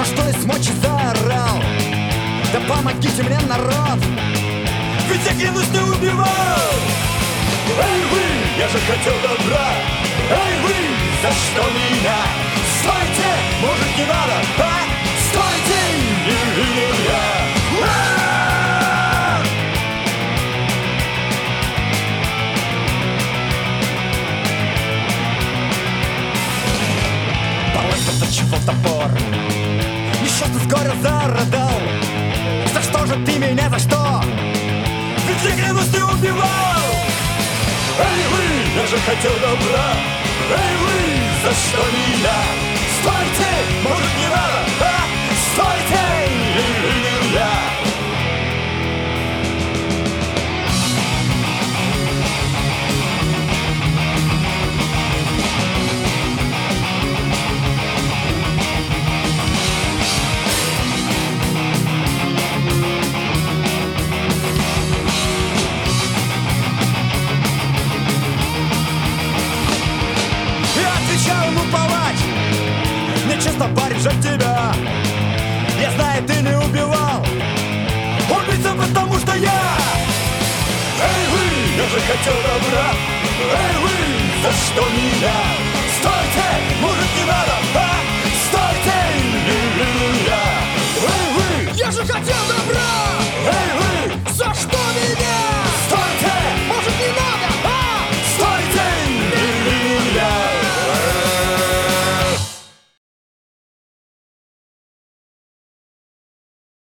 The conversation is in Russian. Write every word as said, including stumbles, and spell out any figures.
А что из мочи заорал? Да помогите мне, народ! Ведь я, клянусь, не убивал! Эй вы, я же хотел добра! Эй вы, за что меня? Стойте, может не надо, а? Стойте, не видел я! Полынка зачевал топор, несчастный с горя зарыдал. За что же ты меня, за что? Ведь я, клянусь, не убивал! Эй вы, я же хотел добра! Эй вы, за что меня? Стойте, может не надо, а? Стойте, не видел я! Отвечал ему палач: нечестно, парень, жаль тебя. Я знаю, ты не убивал. Убийца, потому что я. Эй вы, я же хотел добра. Эй вы, за что меня? Стойте, может не надо,